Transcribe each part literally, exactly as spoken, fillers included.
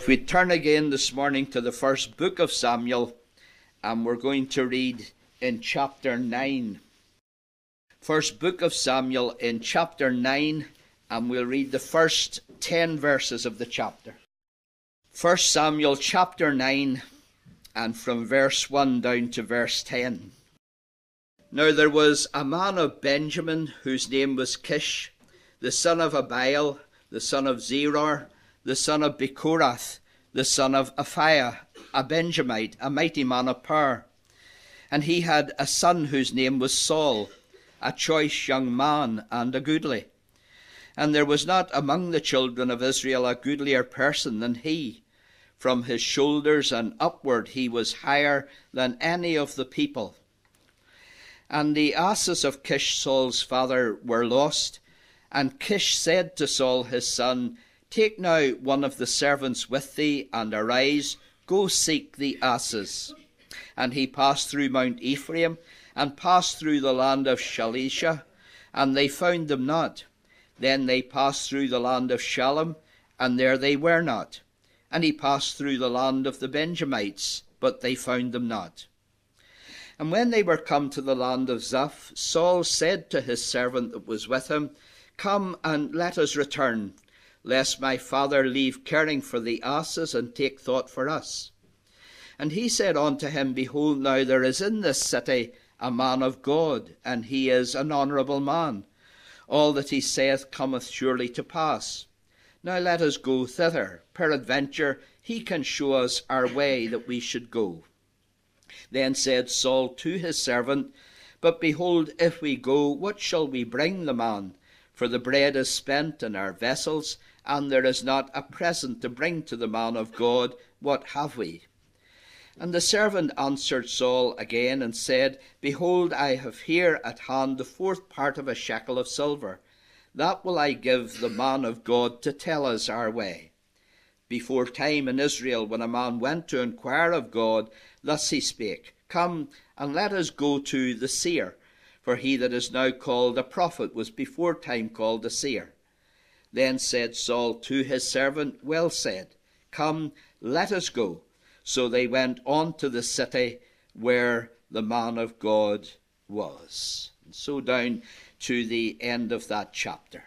If we turn again this morning to the first book of Samuel, and we're going to read in chapter nine. First book of Samuel in chapter nine, and we'll read the first ten verses of the chapter. First Samuel chapter nine, and from verse one down to verse ten. Now there was a man of Benjamin, whose name was Kish, the son of Abiel, the son of Zeror, the son of Bechorath, the son of Aphiah, a Benjamite, a mighty man of power. And he had a son whose name was Saul, a choice young man and a goodly. And there was not among the children of Israel a goodlier person than he. From his shoulders and upward he was higher than any of the people. And the asses of Kish Saul's father were lost. And Kish said to Saul his son, Take now one of the servants with thee, and arise, go seek the asses. And he passed through Mount Ephraim, and passed through the land of Shalisha, and they found them not. Then they passed through the land of Shalem, and there they were not. And he passed through the land of the Benjamites, but they found them not. And when they were come to the land of Zuph, Saul said to his servant that was with him, Come and let us return, lest my father leave caring for the asses, and take thought for us. And he said unto him, Behold, now there is in this city a man of God, and he is an honourable man. All that he saith cometh surely to pass. Now let us go thither. Peradventure he can show us our way that we should go. Then said Saul to his servant, But behold, if we go, what shall we bring the man? For the bread is spent in our vessels, and there is not a present to bring to the man of God. What have we? And the servant answered Saul again, and said, Behold, I have here at hand the fourth part of a shekel of silver. That will I give the man of God to tell us our way. Before time in Israel, when a man went to inquire of God, thus he spake, Come, and let us go to the seer. For he that is now called a prophet was before time called a seer. Then said Saul to his servant, Well said, Come, let us go. So they went on to the city where the man of God was. And so down to the end of that chapter.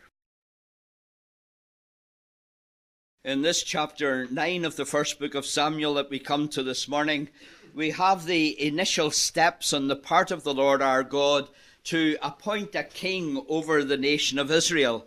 In this chapter nine of the first book of Samuel that we come to this morning, we have the initial steps on the part of the Lord our God to appoint a king over the nation of Israel.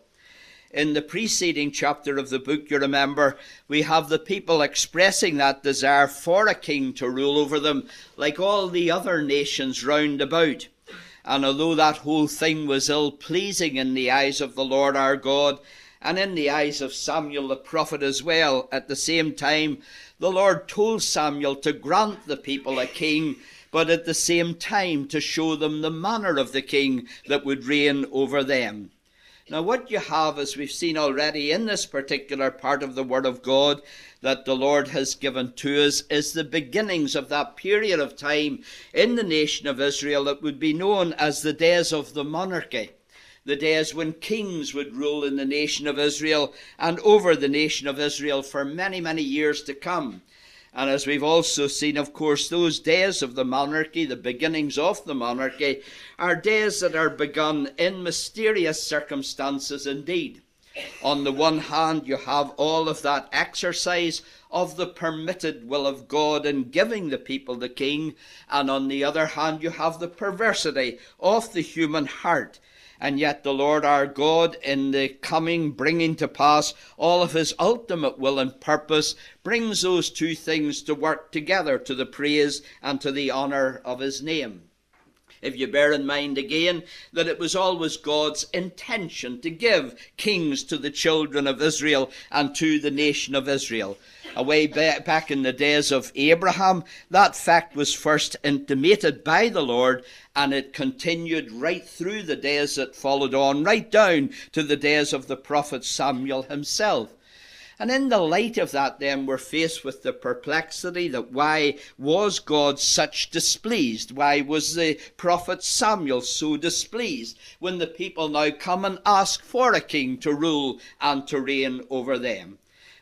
In the preceding chapter of the book, you remember, we have the people expressing that desire for a king to rule over them, like all the other nations round about. And although that whole thing was ill-pleasing in the eyes of the Lord our God, and in the eyes of Samuel the prophet as well, at the same time, the Lord told Samuel to grant the people a king, but at the same time to show them the manner of the king that would reign over them. Now what you have, as we've seen already in this particular part of the Word of God that the Lord has given to us, is the beginnings of that period of time in the nation of Israel that would be known as the days of the monarchy. The days when kings would rule in the nation of Israel and over the nation of Israel for many, many years to come. And as we've also seen, of course, those days of the monarchy, the beginnings of the monarchy, are days that are begun in mysterious circumstances indeed. On the one hand, you have all of that exercise of the permitted will of God in giving the people the king, and on the other hand, you have the perversity of the human heart. And yet the Lord our God, in the coming, bringing to pass all of his ultimate will and purpose, brings those two things to work together to the praise and to the honour of his name. If you bear in mind again that it was always God's intention to give kings to the children of Israel and to the nation of Israel. Away back in the days of Abraham, that fact was first intimated by the Lord, and it continued right through the days that followed on, right down to the days of the prophet Samuel himself. And in the light of that, then, we're faced with the perplexity that why was God such displeased? Why was the prophet Samuel so displeased when the people now come and ask for a king to rule and to reign over them?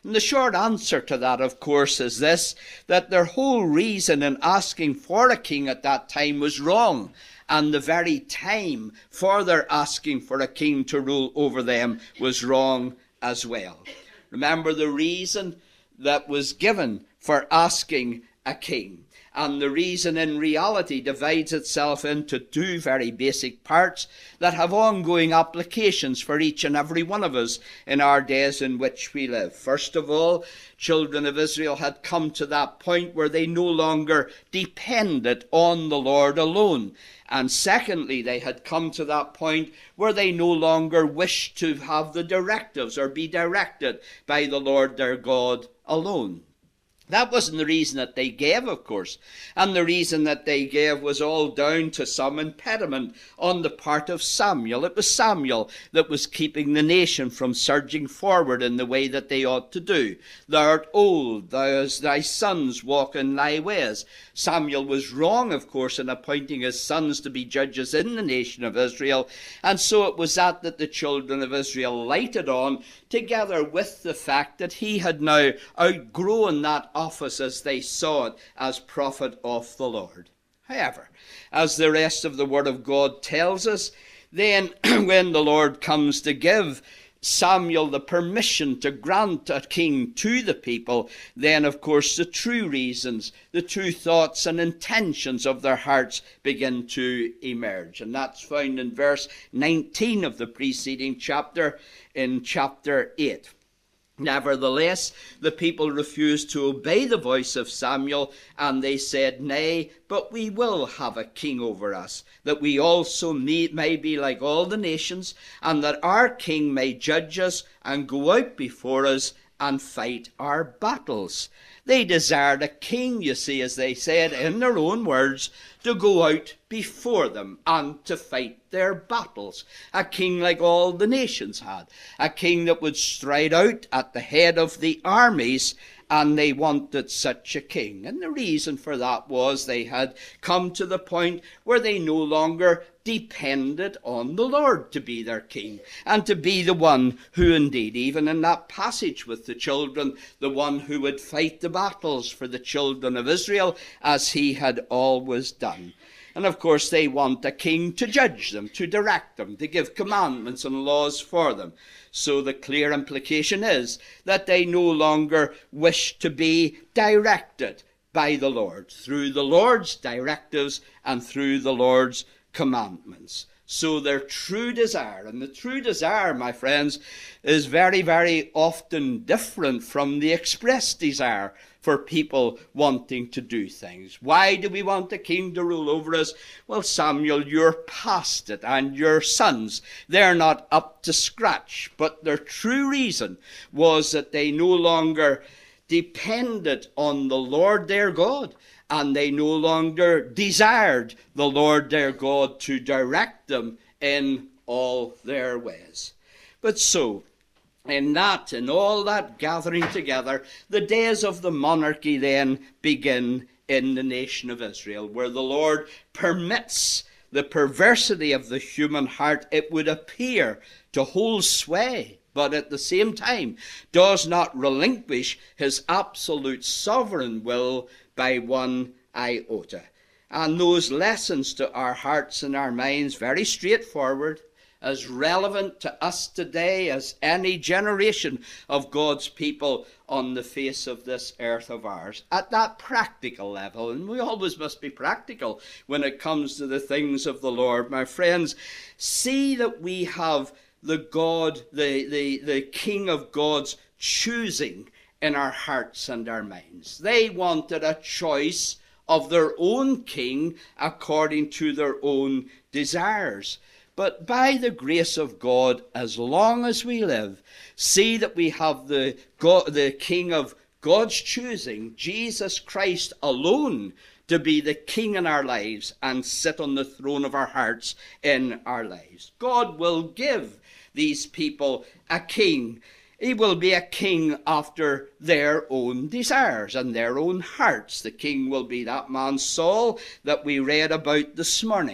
And the short answer to that, of course, is this, that their whole reason in asking for a king at that time was wrong, and the very time for their asking for a king to rule over them was wrong as well. Remember the reason that was given for asking a king. And the reason in reality divides itself into two very basic parts that have ongoing applications for each and every one of us in our days in which we live. First of all, children of Israel had come to that point where they no longer depended on the Lord alone. And secondly, they had come to that point where they no longer wished to have the directives or be directed by the Lord their God alone. That wasn't the reason that they gave, of course. And the reason that they gave was all down to some impediment on the part of Samuel. It was Samuel that was keeping the nation from surging forward in the way that they ought to do. Thou art old, thou, thy sons walk in thy ways. Samuel was wrong, of course, in appointing his sons to be judges in the nation of Israel. And so it was that that the children of Israel lighted on, together with the fact that he had now outgrown that office as they saw it as prophet of the Lord. However, as the rest of the Word of God tells us, then when the Lord comes to give Samuel the permission to grant a king to the people, then of course the true reasons, the true thoughts and intentions of their hearts begin to emerge. And that's found in verse nineteen of the preceding chapter, in chapter eight. Nevertheless, the people refused to obey the voice of Samuel, and they said, Nay, but we will have a king over us, that we also may, may be like all the nations, and that our king may judge us and go out before us and fight our battles. They desired a king, you see, as they said in their own words, to go out before them and to fight their battles. A king like all the nations had. A king that would stride out at the head of the armies, and they wanted such a king. And the reason for that was they had come to the point where they no longer depended on the Lord to be their king, and to be the one who indeed, even in that passage with the children, the one who would fight the battles for the children of Israel, as he had always done. And of course they want a king to judge them, to direct them, to give commandments and laws for them. So the clear implication is that they no longer wish to be directed by the Lord, through the Lord's directives and through the Lord's commandments. So their true desire, and the true desire, my friends, is very, very often different from the expressed desire for people wanting to do things. Why do we want a king to rule over us? Well, Samuel, you're past it, and your sons, they're not up to scratch. But their true reason was that they no longer depended on the Lord their God, and they no longer desired the Lord their God to direct them in all their ways. But so, in that, in all that gathering together, the days of the monarchy then begin in the nation of Israel, where the Lord permits the perversity of the human heart, it would appear, to hold sway, but at the same time does not relinquish his absolute sovereign will by one iota. And those lessons to our hearts and our minds, very straightforward, as relevant to us today as any generation of God's people on the face of this earth of ours, at that practical level. And we always must be practical when it comes to the things of the Lord. My friends, see that we have the God, the, the, the King of God's choosing in our hearts and our minds. They wanted a choice of their own king according to their own desires. But by the grace of God, as long as we live, see that we have the, God, the King of God's choosing, Jesus Christ alone, to be the King in our lives and sit on the throne of our hearts in our lives. God will give these people a king. He will be a king after their own desires and their own hearts. The king will be that man Saul that we read about this morning.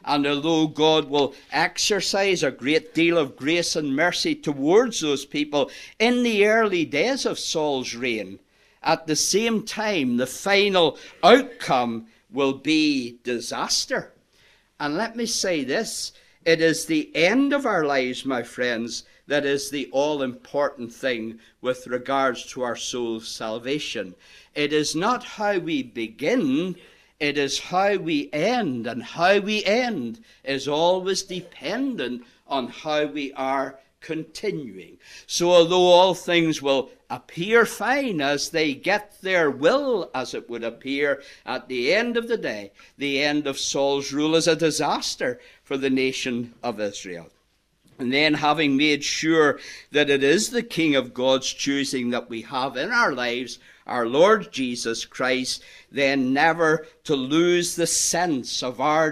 And although God will exercise a great deal of grace and mercy towards those people in the early days of Saul's reign, at the same time, the final outcome will be disaster. And let me say this, it is the end of our lives, my friends, that is the all-important thing with regards to our soul's salvation. It is not how we begin, it is how we end. And how we end is always dependent on how we are continuing. So although all things will appear fine as they get their will, as it would appear, at the end of the day, the end of Saul's rule is a disaster for the nation of Israel. And then, having made sure that it is the King of God's choosing that we have in our lives, our Lord Jesus Christ, then never to lose the sense of our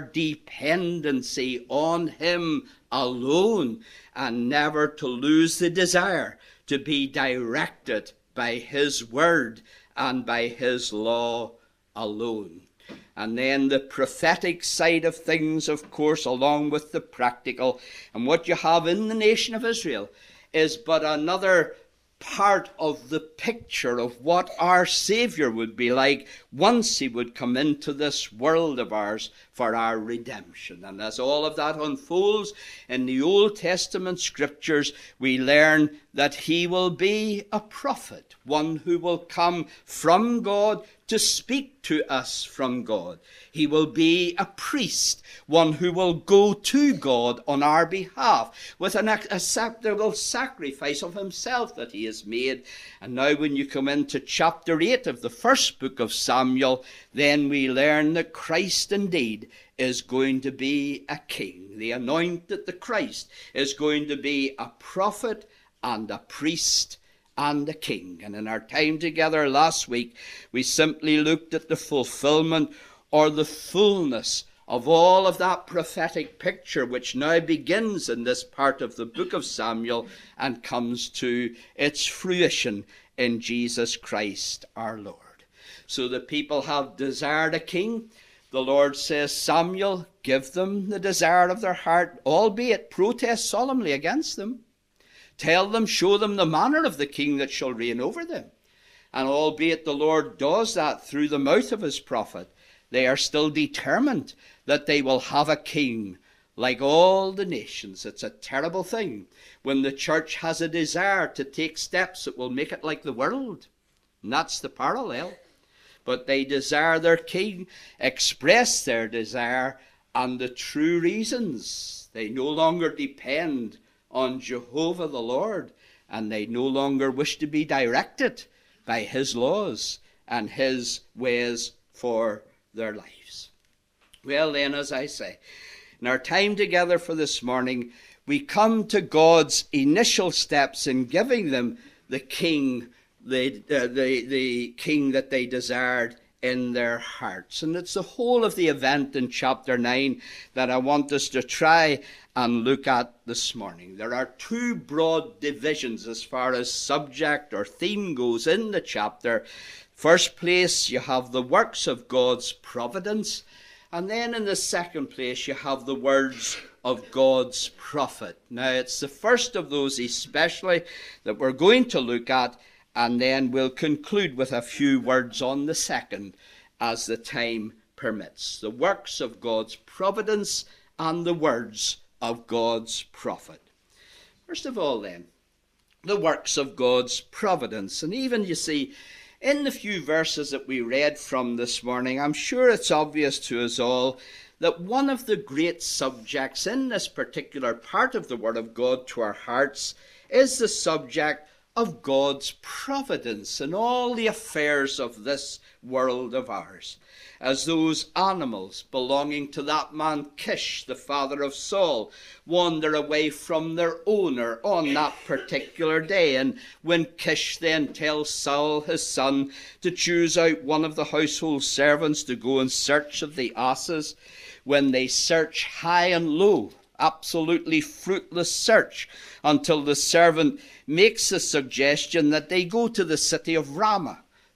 dependency on him alone, and never to lose the desire to be directed by his word and by his law alone. And then the prophetic side of things, of course, along with the practical. And what you have in the nation of Israel is but another part of the picture of what our Savior would be like once he would come into this world of ours for our redemption. And as all of that unfolds in the Old Testament scriptures, we learn that he will be a prophet, one who will come from God to speak to us from God. He will be a priest, one who will go to God on our behalf with an acceptable sacrifice of himself that he has made. And now when you come into chapter eight of the first book of Samuel, then we learn that Christ indeed is going to be a king. The anointed, the Christ, is going to be a prophet and a priest and a king. And in our time together last week, we simply looked at the fulfillment or the fullness of all of that prophetic picture which now begins in this part of the book of Samuel and comes to its fruition in Jesus Christ our Lord. So the people have desired a king. The Lord says, Samuel, give them the desire of their heart, albeit protest solemnly against them. Tell them, show them the manner of the king that shall reign over them. And albeit the Lord does that through the mouth of his prophet, they are still determined that they will have a king like all the nations. It's a terrible thing when the church has a desire to take steps that will make it like the world. And that's the parallel. But they desire their king, express their desire, and the true reasons. They no longer depend on Jehovah the Lord, and they no longer wish to be directed by his laws and his ways for their lives. Well then, as I say, in our time together for this morning, we come to God's initial steps in giving them the king, the, uh, the, the king that they desired in their hearts. And it's the whole of the event in chapter nine that I want us to try and look at this morning. There are two broad divisions as far as subject or theme goes in the chapter. First place, you have the works of God's providence. And then in the second place, you have the words of God's prophet. Now, it's the first of those especially that we're going to look at, and then we'll conclude with a few words on the second as the time permits. The works of God's providence and the words of God's prophet. First of all then, the works of God's providence. And even, you see, in the few verses that we read from this morning, I'm sure it's obvious to us all that one of the great subjects in this particular part of the Word of God to our hearts is the subject of God's providence in all the affairs of this world of ours. As those animals belonging to that man Kish, the father of Saul, wander away from their owner on that particular day. And when Kish then tells Saul, his son, to choose out one of the household servants to go in search of the asses, when they search high and low, absolutely fruitless search, until the servant makes the suggestion that they go to the city of Ramah,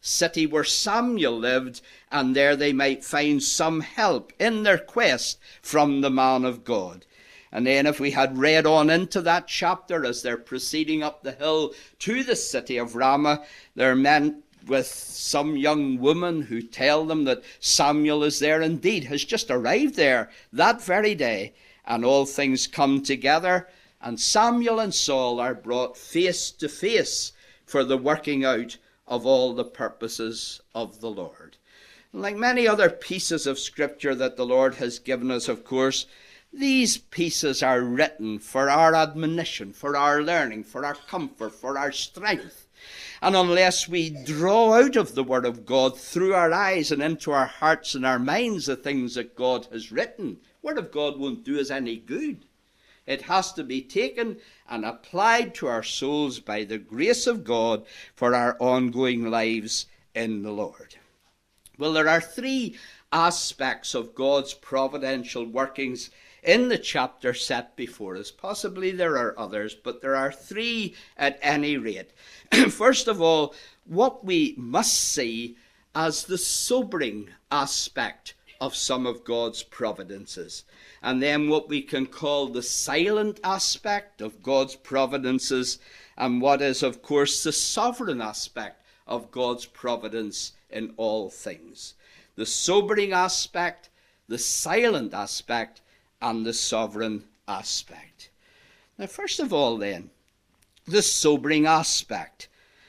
city where Samuel lived, and there they might find some help in their quest from the man of God. And then if we had read on into that chapter, as they're proceeding up the hill to the city of Ramah, they're met with some young woman who tell them that Samuel is there indeed, has just arrived there that very day. And all things come together, and Samuel and Saul are brought face to face for the working out of all the purposes of the Lord. Like many other pieces of scripture that the Lord has given us, of course, these pieces are written for our admonition, for our learning, for our comfort, for our strength. And unless we draw out of the Word of God through our eyes and into our hearts and our minds the things that God has written, the Word of God won't do us any good. It has to be taken and applied to our souls by the grace of God for our ongoing lives in the Lord. Well, there are three aspects of God's providential workings in the chapter set before us. Possibly there are others, but there are three at any rate. First of all, what we must see as the sobering aspect of some of God's providences. And then what we can call the silent aspect of God's providences, and what is, of course, the sovereign aspect of God's providence in all things. The sobering aspect, the silent aspect, and the sovereign aspect. Now, first of all, then, the sobering aspect.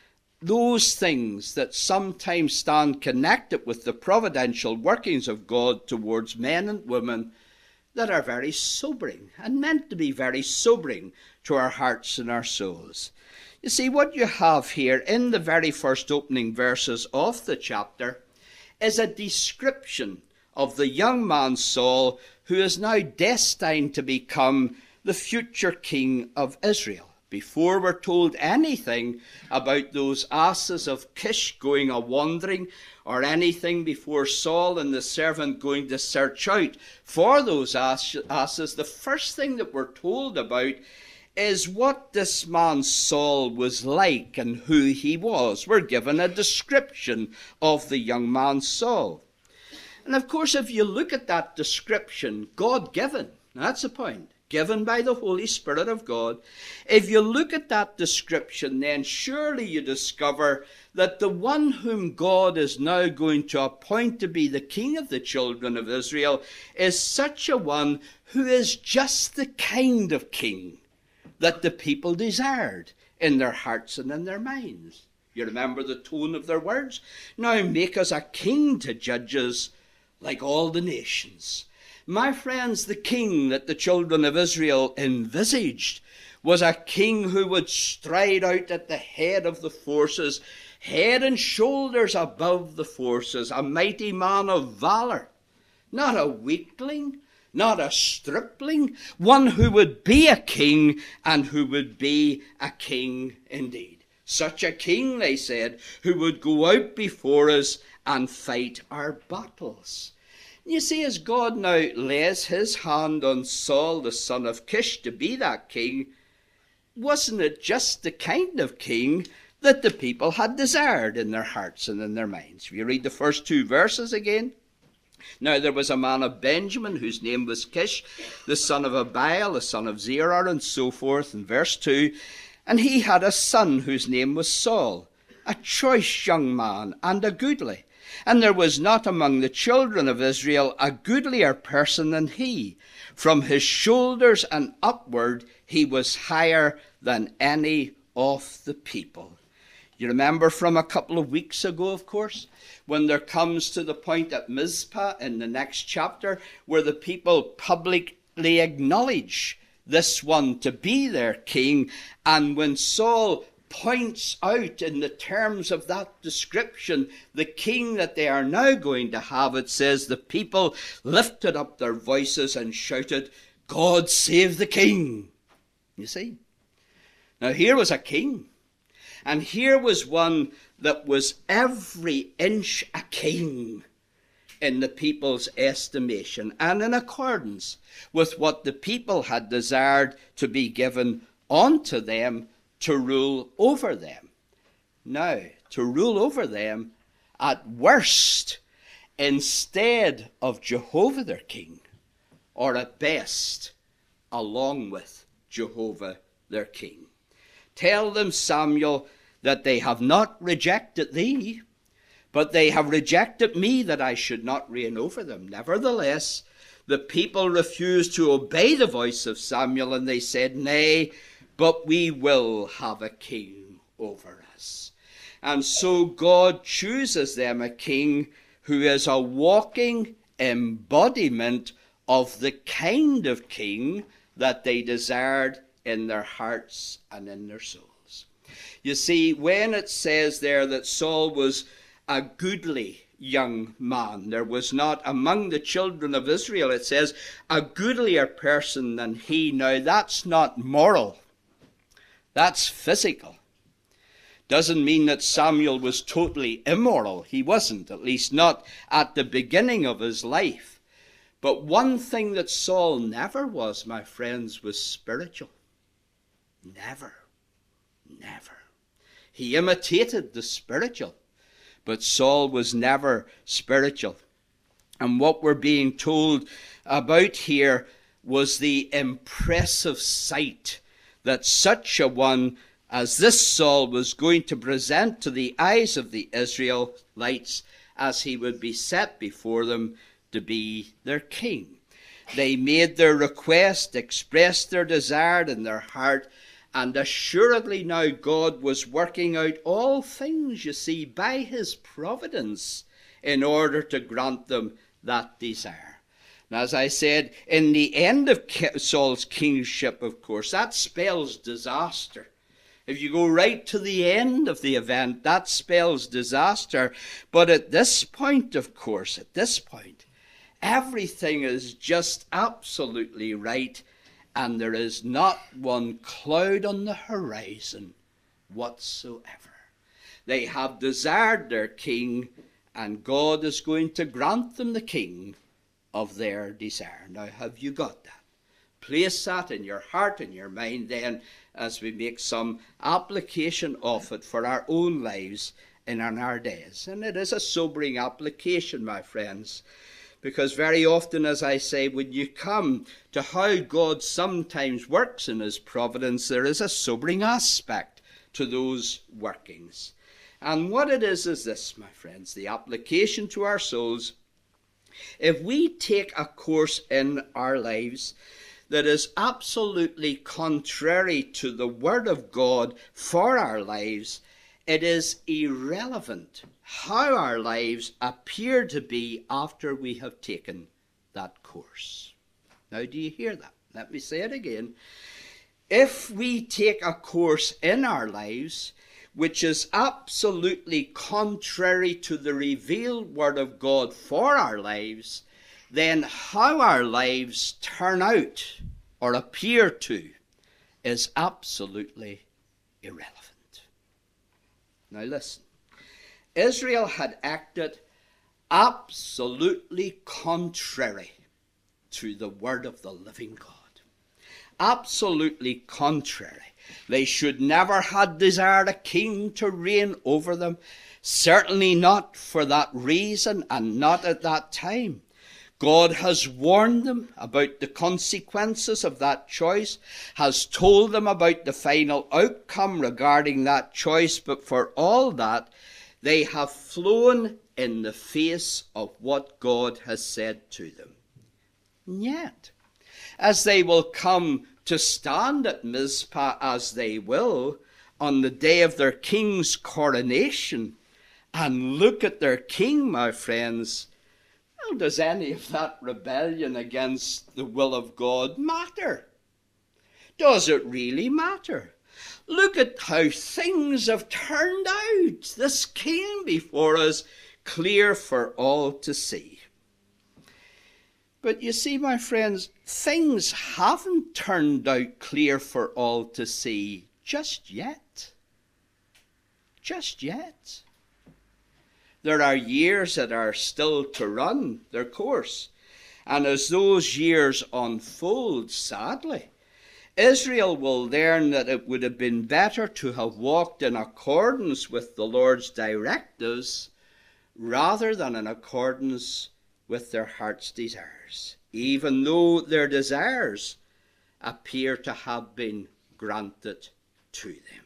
Those things that sometimes stand connected with the providential workings of God towards men and women that are very sobering and meant to be very sobering to our hearts and our souls. You see, what you have here in the very first opening verses of the chapter is a description of the young man Saul, who is now destined to become the future king of Israel. Before we're told anything about those asses of Kish going a-wandering, or anything before Saul and the servant going to search out for those asses, the first thing that we're told about is what this man Saul was like and who he was. We're given a description of the young man Saul. And of course, if you look at that description, God-given, that's the point, given by the Holy Spirit of God, if you look at that description, then surely you discover that the one whom God is now going to appoint to be the king of the children of Israel is such a one who is just the kind of king that the people desired in their hearts and in their minds. You remember the tone of their words? Now make us a king to judge us like all the nations. My friends, the king that the children of Israel envisaged was a king who would stride out at the head of the forces, head and shoulders above the forces, a mighty man of valor, not a weakling, not a stripling, one who would be a king and who would be a king indeed. Such a king, they said, who would go out before us and fight our battles. You see, as God now lays his hand on Saul, the son of Kish, to be that king, wasn't it just the kind of king that the people had desired in their hearts and in their minds? If you read the first two verses again. Now there was a man of Benjamin whose name was Kish, the son of Abiel, the son of Zerah, and so forth, in verse two. And he had a son whose name was Saul, a choice young man and a goodly. And there was not among the children of Israel a goodlier person than he. From his shoulders and upward he was higher than any of the people. You remember from a couple of weeks ago, of course, when there comes to the point at Mizpah in the next chapter where the people publicly acknowledge this one to be their king, and when Saul points out in the terms of that description the king that they are now going to have, it says the people lifted up their voices and shouted, "God save the king." You see? Now here was a king, and here was one that was every inch a king in the people's estimation, and in accordance with what the people had desired to be given unto them to rule over them. Now, to rule over them at worst instead of Jehovah their king, or at best along with Jehovah their king. Tell them, Samuel, that they have not rejected thee, but they have rejected me, that I should not reign over them. Nevertheless, the people refused to obey the voice of Samuel, and they said, Nay, but we will have a king over us. And so God chooses them a king who is a walking embodiment of the kind of king that they desired in their hearts and in their souls. You see, when it says there that Saul was a goodly young man, there was not among the children of Israel, it says, a goodlier person than he. Now, that's not moral. That's physical. Doesn't mean that Samuel was totally immoral. He wasn't, at least not at the beginning of his life. But one thing that Saul never was, my friends, was spiritual. Never. Never. He imitated the spiritual, but Saul was never spiritual. And what we're being told about here was the impressive sight that such a one as this Saul was going to present to the eyes of the Israelites as he would be set before them to be their king. They made their request, expressed their desire in their heart, and assuredly now God was working out all things, you see, by his providence in order to grant them that desire. And as I said, in the end of Saul's kingship, of course, that spells disaster. If you go right to the end of the event, that spells disaster. But at this point, of course, at this point, everything is just absolutely right, and there is not one cloud on the horizon whatsoever. They have desired their king, and God is going to grant them the king of their desire. Now, have you got that? Place that in your heart and your mind then, as we make some application of it for our own lives and in our days. And it is a sobering application, my friends, because very often, as I say, when you come to how God sometimes works in his providence, there is a sobering aspect to those workings. And what it is is this, my friends, the application to our souls. If we take a course in our lives that is absolutely contrary to the Word of God for our lives, it is irrelevant how our lives appear to be after we have taken that course. Now, do you hear that? Let me say it again. If we take a course in our lives which is absolutely contrary to the revealed Word of God for our lives, then how our lives turn out or appear to is absolutely irrelevant. Now listen, Israel had acted absolutely contrary to the word of the living God. Absolutely contrary. They should never have desired a king to reign over them. Certainly not for that reason and not at that time. God has warned them about the consequences of that choice, has told them about the final outcome regarding that choice, but for all that, they have flown in the face of what God has said to them. And yet, as they will come to stand at Mizpah as they will on the day of their king's coronation and look at their king, my friends, well, does any of that rebellion against the will of God matter? Does it really matter? Look at how things have turned out. This king before us, clear for all to see. But you see, my friends, things haven't turned out clear for all to see just yet. Just yet. There are years that are still to run their course. And as those years unfold, sadly, Israel will learn that it would have been better to have walked in accordance with the Lord's directives rather than in accordance with their heart's desires, even though their desires appear to have been granted to them.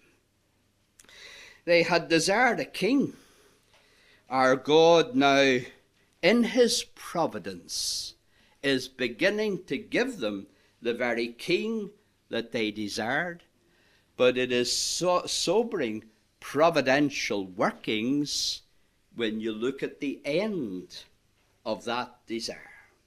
They had desired a king. Our God now, in his providence, is beginning to give them the very king that they desired. But it is so sobering providential workings when you look at the end of that desire.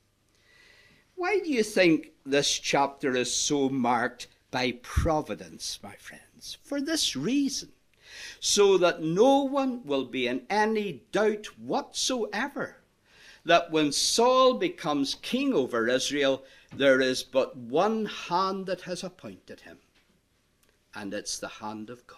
Why do you think this chapter is so marked by providence, my friends? For this reason, so that no one will be in any doubt whatsoever that when Saul becomes king over Israel, there is but one hand that has appointed him, and it's the hand of God.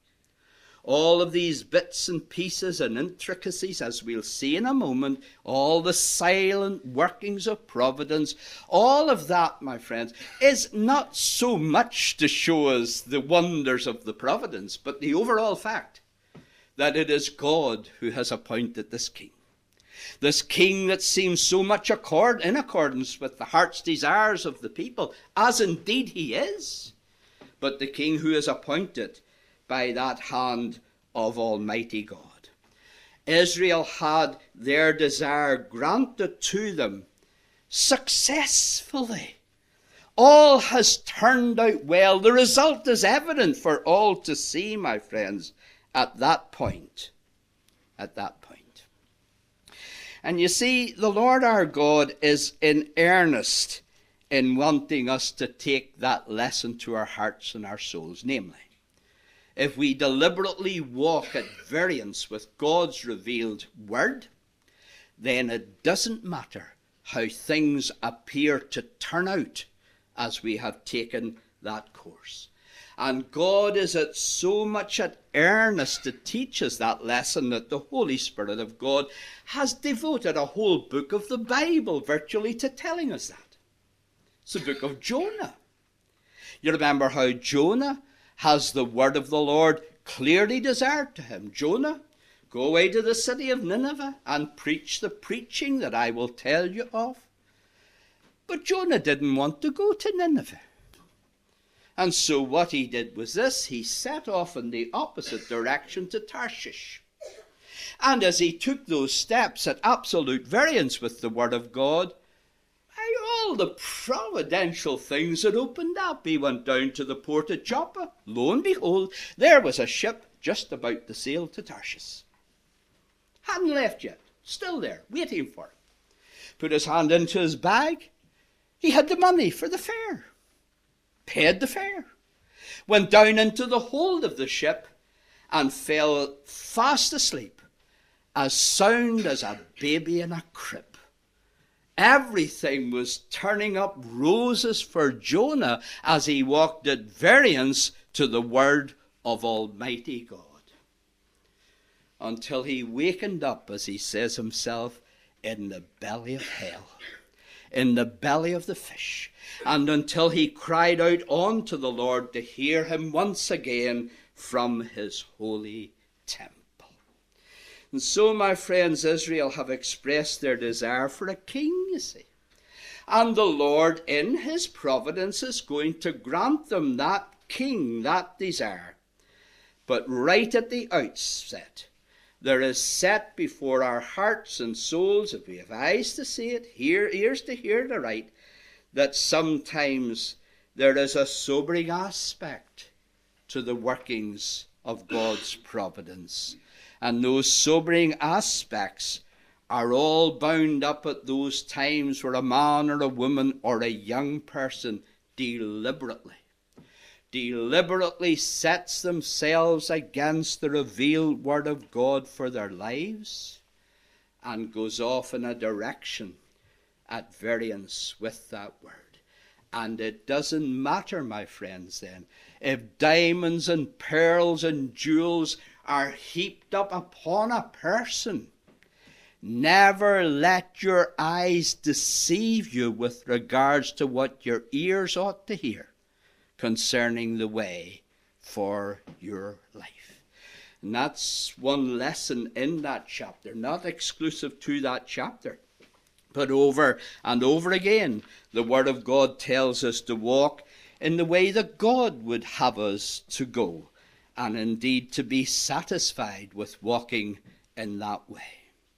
All of these bits and pieces and intricacies, as we'll see in a moment, all the silent workings of providence, all of that, my friends, is not so much to show us the wonders of the providence, but the overall fact that it is God who has appointed this king. This king that seems so much accord, in accordance with the heart's desires of the people, as indeed he is, but the king who is appointed by that hand of Almighty God. Israel had their desire granted to them successfully. All has turned out well. The result is evident for all to see, my friends, at that point. At that point. And you see, the Lord our God is in earnest in wanting us to take that lesson to our hearts and our souls. Namely, if we deliberately walk at variance with God's revealed word, then it doesn't matter how things appear to turn out as we have taken that course. And God is at so much at earnest to teach us that lesson that the Holy Spirit of God has devoted a whole book of the Bible virtually to telling us that. It's the book of Jonah. You remember how Jonah has the word of the Lord clearly desired to him. Jonah, go away to the city of Nineveh and preach the preaching that I will tell you of. But Jonah didn't want to go to Nineveh. And so what he did was this: he set off in the opposite direction to Tarshish. And as he took those steps at absolute variance with the word of God, all the providential things had opened up. He went down to the port of Joppa. Lo and behold, there was a ship just about to sail to Tarshish. Hadn't left yet. Still there, waiting for him. Put his hand into his bag. He had the money for the fare. Paid the fare. Went down into the hold of the ship and fell fast asleep, as sound as a baby in a crib. Everything was turning up roses for Jonah as he walked at variance to the word of Almighty God. Until he wakened up, as he says himself, in the belly of hell, in the belly of the fish, and until he cried out unto the Lord to hear him once again from his holy temple. And so, my friends, Israel have expressed their desire for a king, you see. And the Lord, in his providence, is going to grant them that king, that desire. But right at the outset, there is set before our hearts and souls, if we have eyes to see it, hear, ears to hear the right, that sometimes there is a sobering aspect to the workings of God's providence. And those sobering aspects are all bound up at those times where a man or a woman or a young person deliberately, deliberately sets themselves against the revealed word of God for their lives and goes off in a direction at variance with that word. And it doesn't matter, my friends, then, if diamonds and pearls and jewels are heaped up upon a person. Never let your eyes deceive you with regards to what your ears ought to hear concerning the way for your life. And that's one lesson in that chapter, not exclusive to that chapter. But over and over again, the Word of God tells us to walk in the way that God would have us to go, and indeed to be satisfied with walking in that way.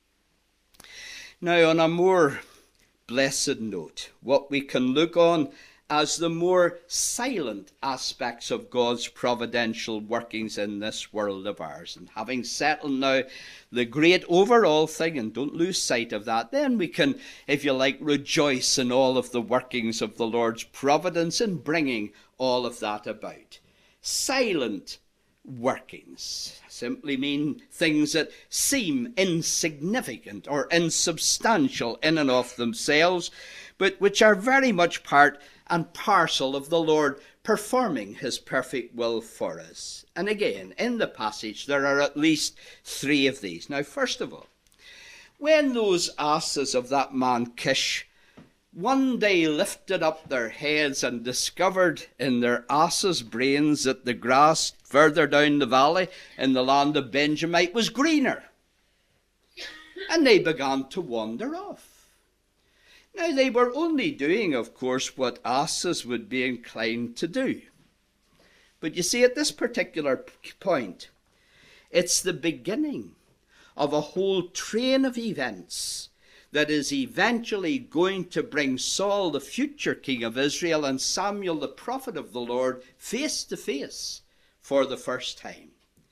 Now, on a more blessed note, what we can look on as the more silent aspects of God's providential workings in this world of ours. And having settled now the great overall thing, and don't lose sight of that, then we can, if you like, rejoice in all of the workings of the Lord's providence in bringing all of that about. Silent workings simply mean things that seem insignificant or insubstantial in and of themselves, but which are very much part and parcel of the Lord performing his perfect will for us. And again, in the passage, there are at least three of these. Now, first of all, when those asses of that man Kish one day lifted up their heads and discovered in their asses' brains that the grass further down the valley in the land of Benjamite was greener, and they began to wander off. Now, they were only doing, of course, what asses would be inclined to do. But you see, at this particular point, it's the beginning of a whole train of events that is eventually going to bring Saul, the future king of Israel, and Samuel, the prophet of the Lord, face to face for the first time.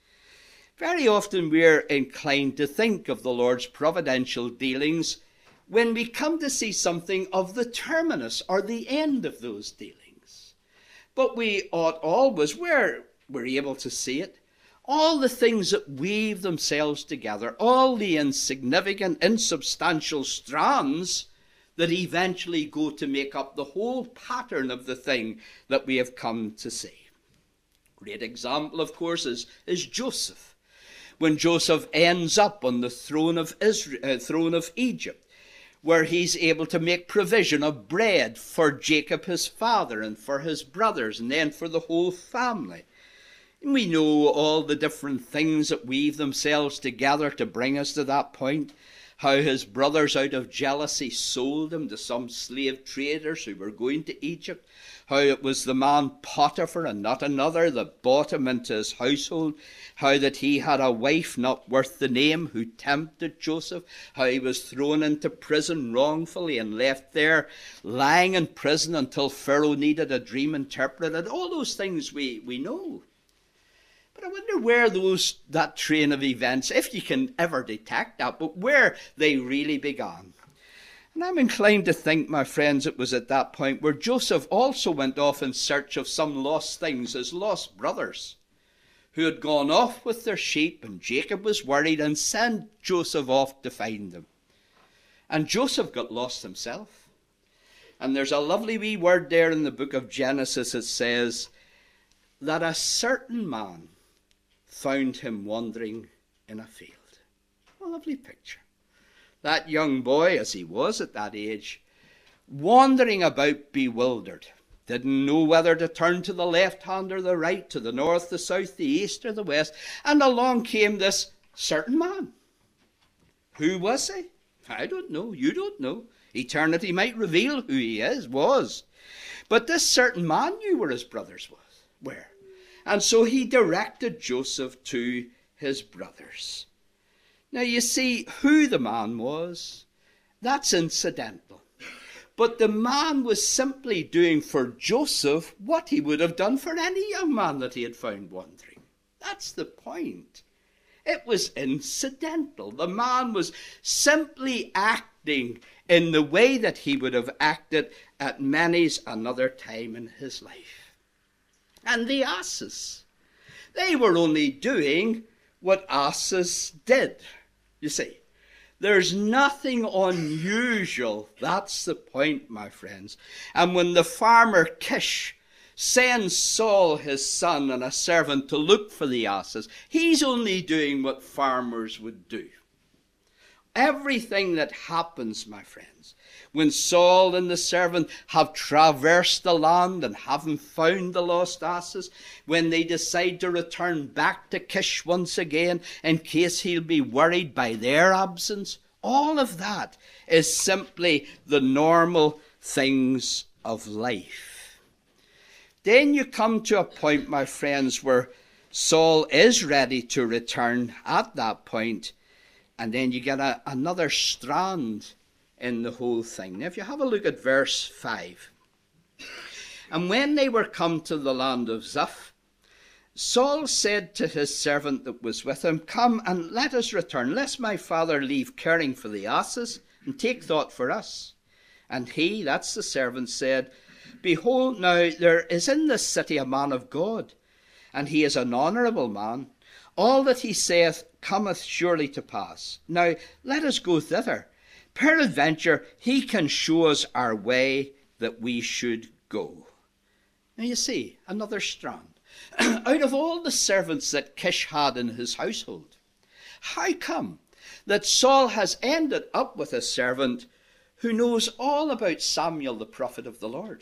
Very often we're inclined to think of the Lord's providential dealings when we come to see something of the terminus or the end of those dealings. But we ought always, where we're able to see it, all the things that weave themselves together, all the insignificant, insubstantial strands that eventually go to make up the whole pattern of the thing that we have come to see. Great example, of course, is, is Joseph. When Joseph ends up on the throne of Israel, uh, throne of Egypt, where he's able to make provision of bread for Jacob his father and for his brothers and then for the whole family. And we know all the different things that weave themselves together to bring us to that point. How his brothers, out of jealousy, sold him to some slave traders who were going to Egypt. How it was the man Potiphar and not another that bought him into his household. How that he had a wife not worth the name who tempted Joseph. How he was thrown into prison wrongfully and left there lying in prison until Pharaoh needed a dream interpreted. All those things we, we know. But I wonder where those that train of events, if you can ever detect that, but where they really began. And I'm inclined to think, my friends, it was at that point where Joseph also went off in search of some lost things, his lost brothers, who had gone off with their sheep, and Jacob was worried and sent Joseph off to find them. And Joseph got lost himself. And there's a lovely wee word there in the book of Genesis. It says that a certain man found him wandering in a field. A lovely picture. That young boy, as he was at that age, wandering about bewildered, didn't know whether to turn to the left hand or the right, to the north, the south, the east or the west, and along came this certain man. Who was he? I don't know. You don't know. Eternity might reveal who he is, was. But this certain man knew where his brothers was, were. And so he directed Joseph to his brothers. Now you see, who the man was, that's incidental. But the man was simply doing for Joseph what he would have done for any young man that he had found wandering. That's the point. It was incidental. The man was simply acting in the way that he would have acted at many's another time in his life. And the asses, they were only doing what asses did. You see, there's nothing unusual. That's the point, my friends. And when the farmer Kish sends Saul, his son, and a servant to look for the asses, he's only doing what farmers would do. Everything that happens, my friends, When Saul and the servant have traversed the land and haven't found the lost asses, when they decide to return back to Kish once again in case he'll be worried by their absence, all of that is simply the normal things of life. Then you come to a point, my friends, where Saul is ready to return at that point, and then you get a, another strand in the whole thing. Now, if you have a look at verse five. And when they were come to the land of Zuph, Saul said to his servant that was with him, Come and let us return, lest my father leave caring for the asses, and take thought for us. And he, that's the servant, said, Behold, now there is in this city a man of God, and he is an honourable man. All that he saith cometh surely to pass. Now let us go thither. Peradventure he can show us our way that we should go. Now you see, another strand. Out of all the servants that Kish had in his household, how come that Saul has ended up with a servant who knows all about Samuel the prophet of the Lord?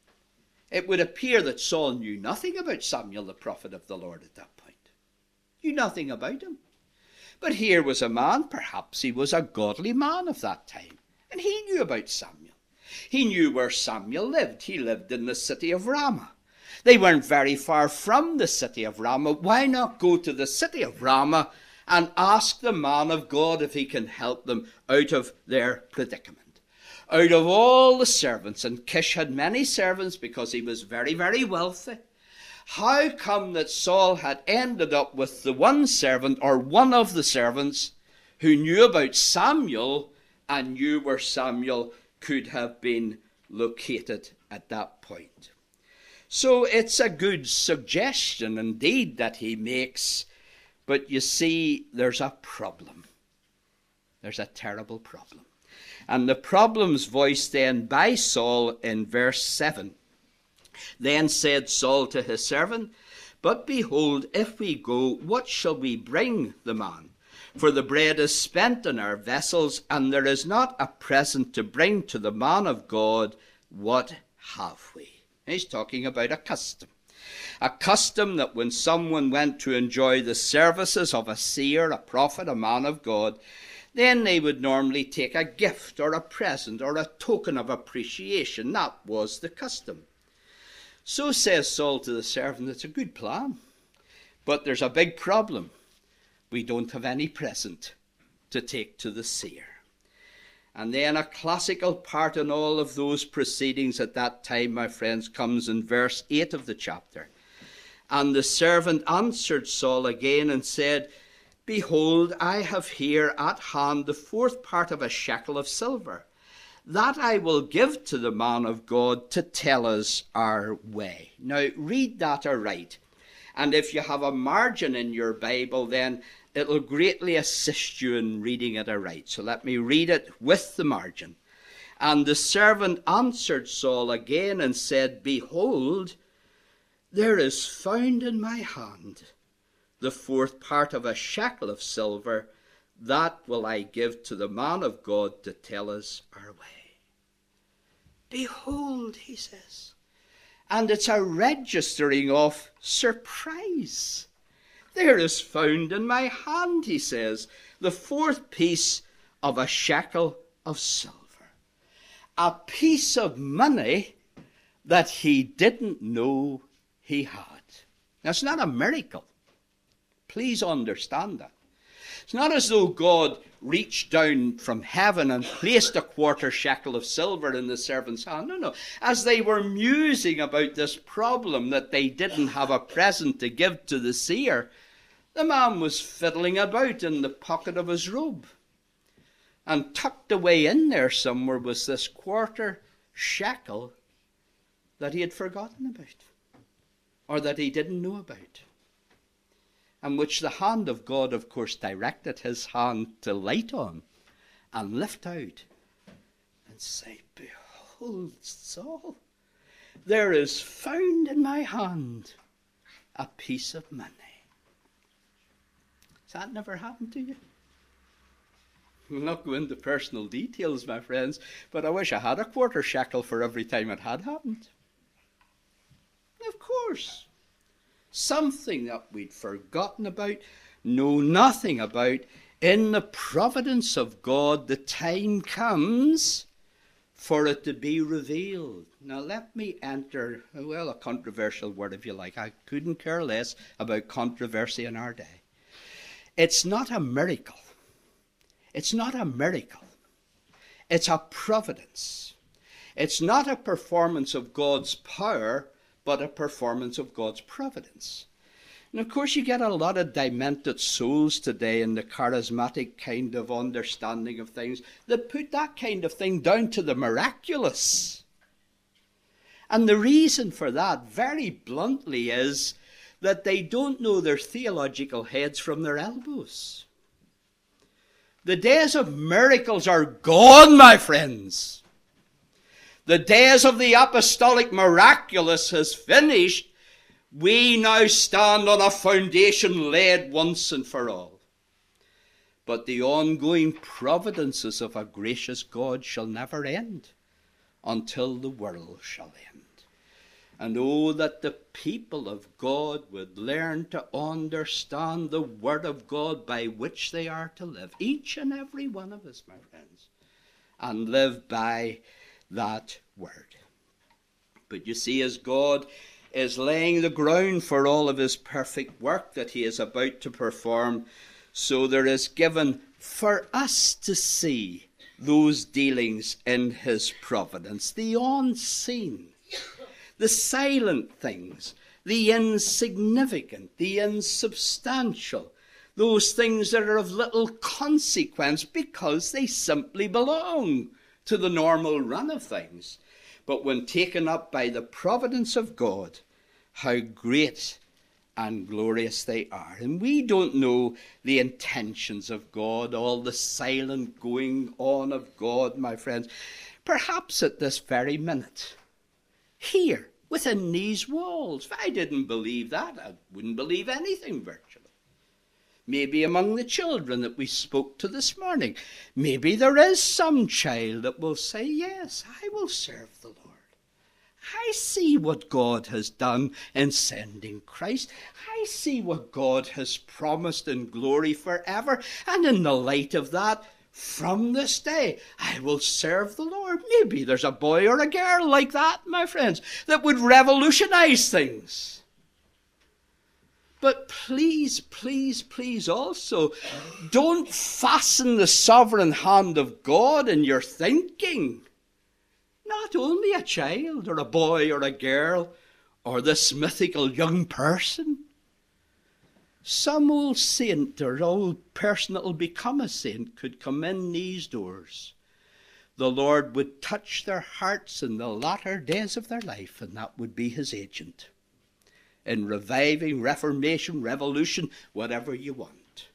It would appear that Saul knew nothing about Samuel the prophet of the Lord at that point. Knew nothing about him. But here was a man, perhaps he was a godly man of that time, and he knew about Samuel. He knew where Samuel lived. He lived in the city of Ramah. They weren't very far from the city of Ramah. Why not go to the city of Ramah and ask the man of God if he can help them out of their predicament? Out of all the servants, and Kish had many servants because he was very, very wealthy, how come that Saul had ended up with the one servant, or one of the servants, who knew about Samuel and knew where Samuel could have been located at that point? So it's a good suggestion indeed that he makes, but you see, there's a problem. There's a terrible problem. And the problem's voiced then by Saul in verse seven. Then said Saul to his servant, But behold, if we go, what shall we bring the man? For the bread is spent in our vessels, and there is not a present to bring to the man of God. What have we? He's talking about a custom. A custom that when someone went to enjoy the services of a seer, a prophet, a man of God, then they would normally take a gift or a present or a token of appreciation. That was the custom. So says Saul to the servant, it's a good plan, but there's a big problem. We don't have any present to take to the seer. And then a classical part in all of those proceedings at that time, my friends, comes in verse eight of the chapter. And the servant answered Saul again and said, Behold, I have here at hand the fourth part of a shekel of silver, that I will give to the man of God to tell us our way. Now, read that aright. And if you have a margin in your Bible, then it'll greatly assist you in reading it aright. So let me read it with the margin. And the servant answered Saul again and said, Behold, there is found in my hand the fourth part of a shekel of silver, that will I give to the man of God to tell us our way. Behold, he says. And it's a registering of surprise. There is found in my hand, he says, the fourth piece of a shekel of silver. A piece of money that he didn't know he had. Now, it's not a miracle. Please understand that. It's not as though God reached down from heaven and placed a quarter shekel of silver in the servant's hand. No, no. As they were musing about this problem that they didn't have a present to give to the seer, the man was fiddling about in the pocket of his robe. And tucked away in there somewhere was this quarter shekel that he had forgotten about, or that he didn't know about, and which the hand of God, of course, directed his hand to light on and lift out and say, Behold, Saul, there is found in my hand a piece of money. Has that never happened to you? We'll not go into personal details, my friends, but I wish I had a quarter shekel for every time it had happened. Of course, something that we'd forgotten about, know nothing about. In the providence of God, the time comes for it to be revealed. Now let me enter, well, a controversial word if you like. I couldn't care less about controversy in our day. It's not a miracle. It's not a miracle. It's a providence. It's not a performance of God's power, but a performance of God's providence. And of course you get a lot of demented souls today in the charismatic kind of understanding of things that put that kind of thing down to the miraculous. And the reason for that, very bluntly, is that they don't know their theological heads from their elbows. The days of miracles are gone, my friends. The days of the apostolic miraculous has finished. We now stand on a foundation laid once and for all. But the ongoing providences of a gracious God shall never end until the world shall end. And oh, that the people of God would learn to understand the word of God by which they are to live, each and every one of us, my friends, and live by that word. But you see, as God is laying the ground for all of his perfect work that he is about to perform, so there is given for us to see those dealings in his providence, the unseen, the silent things, the insignificant, the insubstantial, those things that are of little consequence because they simply belong to the normal run of things. But when taken up by the providence of God, how great and glorious they are. And we don't know the intentions of God, all the silent going on of God, my friends. Perhaps at this very minute, here, within these walls. If I didn't believe that, I wouldn't believe anything virtually. Maybe among the children that we spoke to this morning, maybe there is some child that will say, yes, I will serve the Lord. I see what God has done in sending Christ. I see what God has promised in glory forever. And in the light of that, from this day, I will serve the Lord. Maybe there's a boy or a girl like that, my friends, that would revolutionize things. But please, please, please also, don't fasten the sovereign hand of God in your thinking. Not only a child or a boy or a girl or this mythical young person. Some old saint or old person that will become a saint could come in these doors. The Lord would touch their hearts in the latter days of their life, and that would be his agent in reviving, reformation, revolution, whatever you want.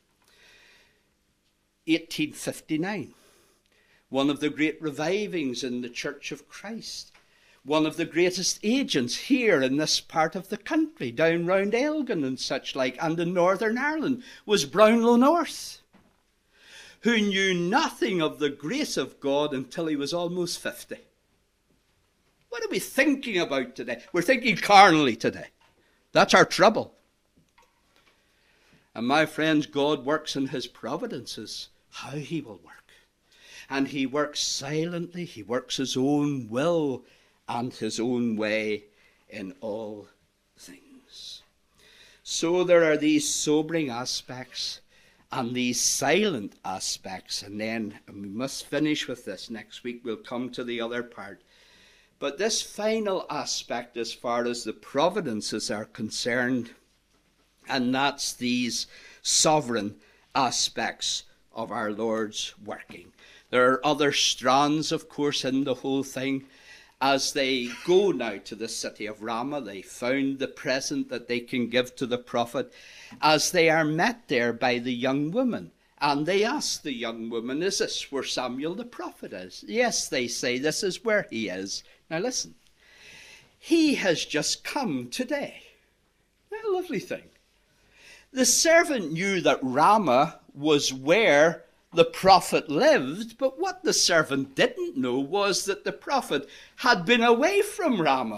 eighteen fifty-nine, one of the great revivings in the Church of Christ. One of the greatest agents here in this part of the country, down round Elgin and such like, and in Northern Ireland, was Brownlow North, who knew nothing of the grace of God until he was almost fifty. What are we thinking about today? We're thinking carnally today. That's our trouble. And my friends, God works in his providences, how he will work. And he works silently, he works his own will and his own way in all things. So there are these sobering aspects and these silent aspects. And then, and we must finish with this. Next week we'll come to the other part. But this final aspect as far as the providences are concerned, and that's these sovereign aspects of our Lord's working. There are other strands, of course, in the whole thing. As they go now to the city of Ramah, they found the present that they can give to the prophet. As they are met there by the young woman, and they ask the young woman, is this where Samuel the prophet is? Yes, they say, this is where he is. Now listen, he has just come today. A lovely thing. The servant knew that Ramah was where the prophet lived, but what the servant didn't know was that the prophet had been away from Ramah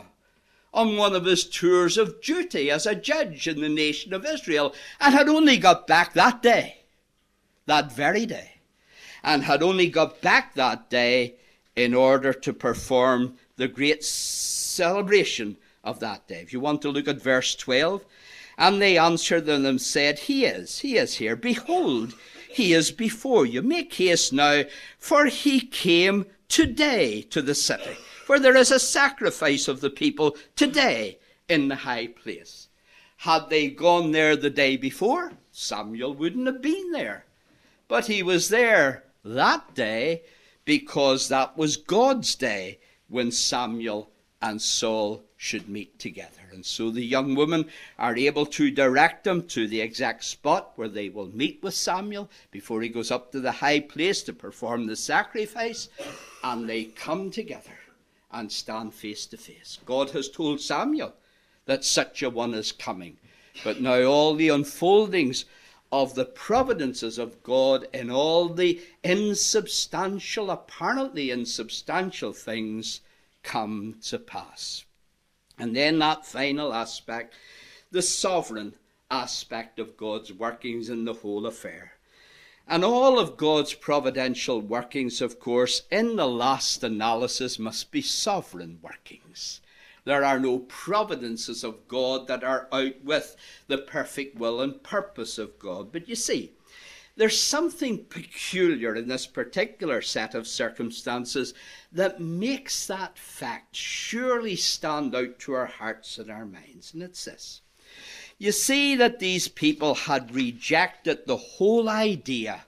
on one of his tours of duty as a judge in the nation of Israel, and had only got back that day, that very day, and had only got back that day in order to perform the great celebration of that day. If you want to look at verse twelve, and they answered them and said, He is, he is here. Behold, he is before you. Make haste now, for he came today to the city. For there is a sacrifice of the people today in the high place. Had they gone there the day before, Samuel wouldn't have been there. But he was there that day because that was God's day when Samuel and Saul should meet together. And so the young women are able to direct them to the exact spot where they will meet with Samuel before he goes up to the high place to perform the sacrifice. And they come together and stand face to face. God has told Samuel that such a one is coming. But now all the unfoldings of the providences of God in all the insubstantial, apparently insubstantial things come to pass. And then that final aspect, the sovereign aspect of God's workings in the whole affair. And all of God's providential workings, of course, in the last analysis must be sovereign workings. There are no providences of God that are out with the perfect will and purpose of God. But you see, there's something peculiar in this particular set of circumstances that makes that fact surely stand out to our hearts and our minds. And it's this. You see that these people had rejected the whole idea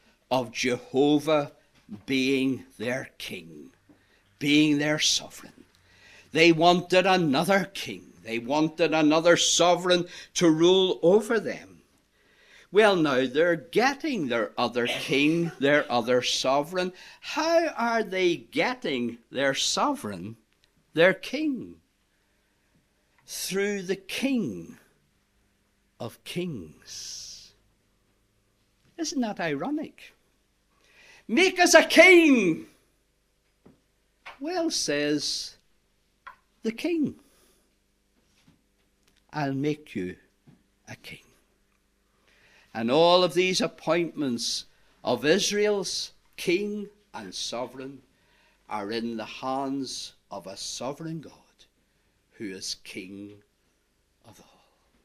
of Jehovah being their king, being their sovereign. They wanted another king. They wanted another sovereign to rule over them. Well, now they're getting their other king, their other sovereign. How are they getting their sovereign, their king? Through the King of Kings. Isn't that ironic? Make us a king. Well, says the king, I'll make you a king. And all of these appointments of Israel's king and sovereign are in the hands of a sovereign God who is king of all.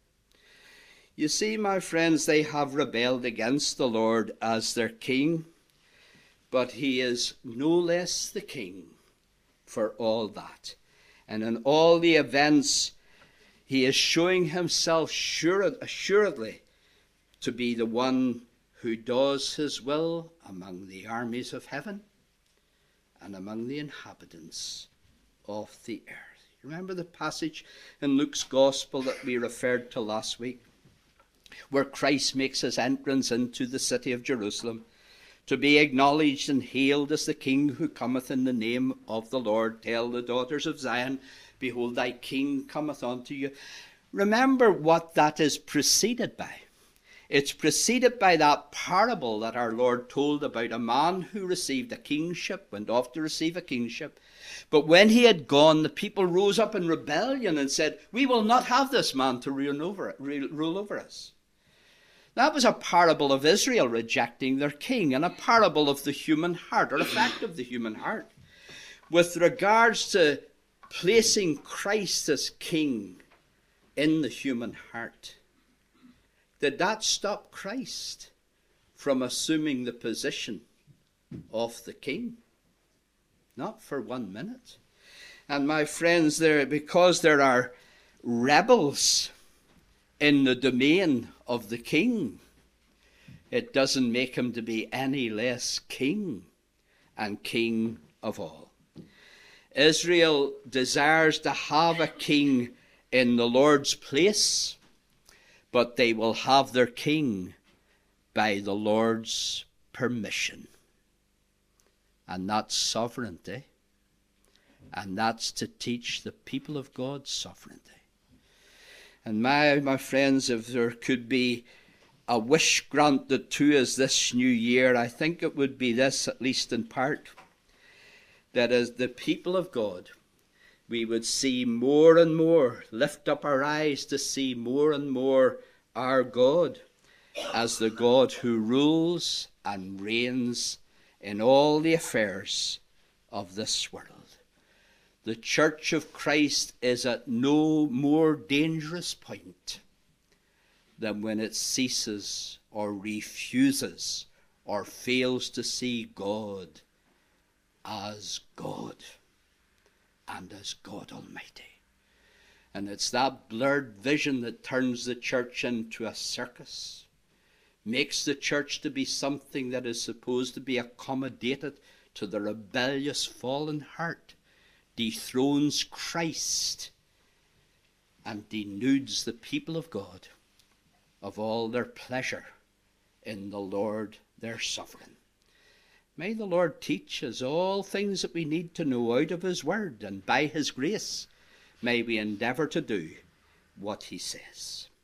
You see, my friends, they have rebelled against the Lord as their king, but he is no less the king for all that. And in all the events, he is showing himself sure, assuredly to be the one who does his will among the armies of heaven and among the inhabitants of the earth. Remember the passage in Luke's Gospel that we referred to last week, where Christ makes his entrance into the city of Jerusalem to be acknowledged and hailed as the King who cometh in the name of the Lord. Tell the daughters of Zion, behold, thy King cometh unto you. Remember what that is preceded by. It's preceded by that parable that our Lord told about a man who received a kingship, went off to receive a kingship. But when he had gone, the people rose up in rebellion and said, we will not have this man to rule over, rule over us. That was a parable of Israel rejecting their king, and a parable of the human heart, or effect of the human heart, with regards to placing Christ as king in the human heart. Did that stop Christ from assuming the position of the king? Not for one minute. And my friends, there, because there are rebels in the domain of the king, it doesn't make him to be any less king and king of all. Israel desires to have a king in the Lord's place, but they will have their king by the Lord's permission. And that's sovereignty. And that's to teach the people of God sovereignty. And my, my friends, if there could be a wish granted to us this new year, I think it would be this, at least in part, that as the people of God, we would see more and more, lift up our eyes to see more and more our God as the God who rules and reigns in all the affairs of this world. The Church of Christ is at no more dangerous point than when it ceases or refuses or fails to see God as God and as God Almighty. And it's that blurred vision that turns the church into a circus, makes the church to be something that is supposed to be accommodated to the rebellious fallen heart, dethrones Christ, and denudes the people of God of all their pleasure in the Lord their sovereign. May the Lord teach us all things that we need to know out of his word, and by his grace may we endeavour to do what he says.